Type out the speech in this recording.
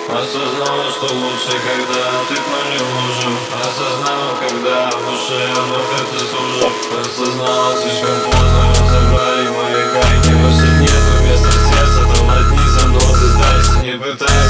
Осознала, что лучше, когда ты не лужу. Осознала, когда в душе вновь это стужу. Осознала, слишком поздно разобрали мои гайки. Больше нету места в сердце, там одни занозы. Сдайся, не пытайся